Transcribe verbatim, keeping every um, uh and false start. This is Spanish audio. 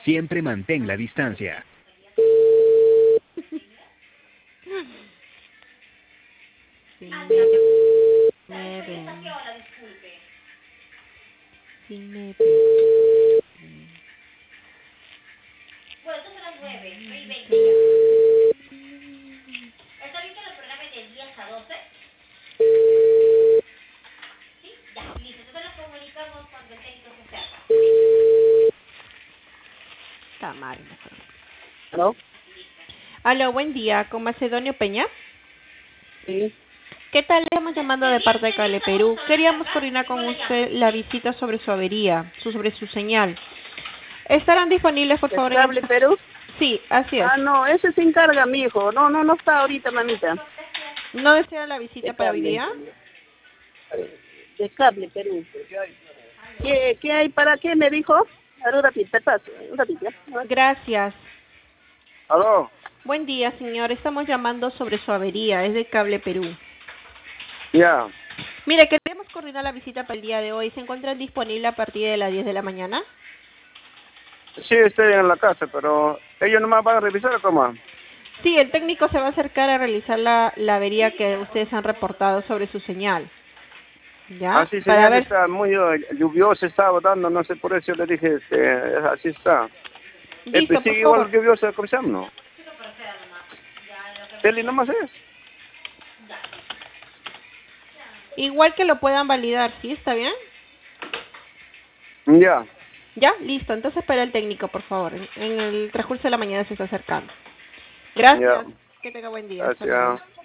Siempre mantén la distancia. Sí, me ven. Sí, me ven. Bueno, entonces a las nueve, nueve y veinte ya. ¿Está bien que lo programe de diez a doce? Sí, ya, listo. Entonces nos comunicamos cuando el técnico se acerca. Está mal, mejor. ¿Aló? Aló, buen día, con Macedonio Peña. Sí. ¿Qué tal? Le estamos llamando de parte de Cable Perú. Queríamos coordinar con usted la visita sobre su avería, su- sobre su señal. ¿Estarán disponibles, por ¿De favor? en Cable esta- Perú? Sí, así es. Ah, no, ese se encarga mi hijo. No, no, no está ahorita, mamita. ¿No desea la De visita para hoy Cable. día? De Cable Perú. ¿Qué, qué hay? ¿Para qué me dijo? A ver, un ratito, te paso. Un ratito. ¿Ya? A ver. Gracias. ¿Aló? Buen día, señor. Estamos llamando sobre su avería. Es de Cable Perú. Ya. Mire, queremos coordinar la visita para el día de hoy. ¿Se encuentran disponibles a partir de las diez de la mañana? Sí, estoy en la casa, pero ellos nomás van a revisar o cómo. Sí, el técnico se va a acercar a realizar la, la avería que ustedes han reportado sobre su señal. ¿Ya? Así Para señal ver. está muy eh, lluvioso, estaba dando, no sé, por eso le dije, este, así está. Eh, Listo, pues sí, por igual favor. lluvioso, ¿cómo se llama? No. Tele nomás es. Igual que lo puedan validar, ¿sí? ¿Está bien? Ya. Ya, listo. Entonces espera el técnico, por favor. En, en el transcurso de la mañana se está acercando. Gracias. Ya. Que tenga buen día. Hasta luego. Gracias.